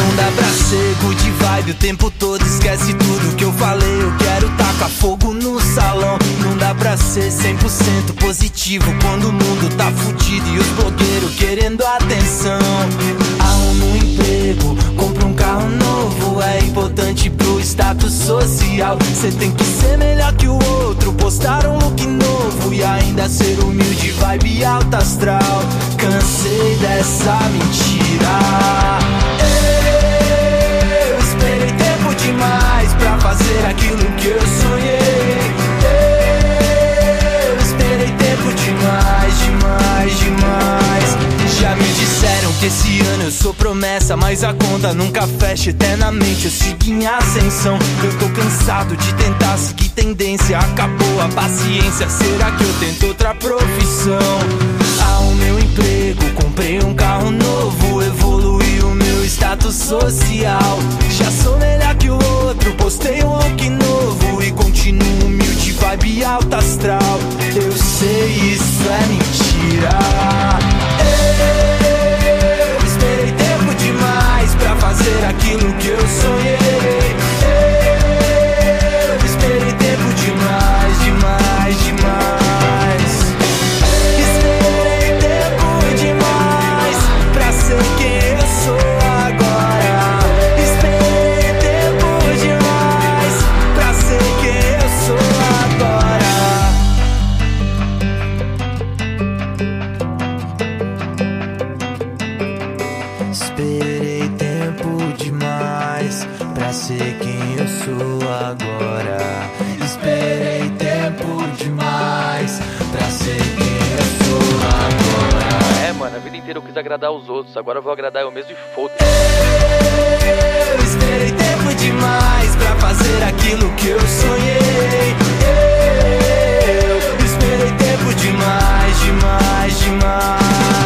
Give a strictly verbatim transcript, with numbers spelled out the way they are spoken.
Não dá pra ser good vibe o tempo todo, esquece tudo que eu falei. Eu quero tacar fogo no salão. Não dá pra ser cem por cento positivo quando o mundo tá fudido e os blogueiros querendo atenção. Arruma um emprego, compra um carro novo, é importante pro status social. Cê tem que ser melhor que o outro, postar um look novo e ainda ser humilde, vibe alta astral. Cansei dessa mentira. Eu esperei tempo demais pra fazer aquilo que eu sonhei. Eu esperei tempo demais, demais, demais. Já me disseram que esse ano eu sou promessa, mas a conta nunca fecha eternamente. Eu sigo em ascensão, eu tô cansado de tentar seguir tendência. Acabou a paciência, será que eu tento outra profissão? Arrumei um emprego, comprei um carro novo, evoluí o meu status social. Já sou melhor que o outro, postei um look novo e continuo humilde, vibe alta astral. Eu sei, isso é mentira. Eu esperei tempo demais pra fazer aquilo que eu sonhei. Eu esperei tempo demais, demais, demais. Esperei tempo demais pra ser quem eu sou agora. Esperei tempo demais pra ser quem eu sou agora. Esperei tempo demais pra ser quem eu sou agora. Esperei tempo demais pra ser quem eu sou agora. É, mano, a vida inteira eu quis agradar os outros, agora eu vou agradar eu mesmo e foda-se. Eu esperei tempo demais pra fazer aquilo que eu sonhei. Eu esperei tempo demais, demais, demais.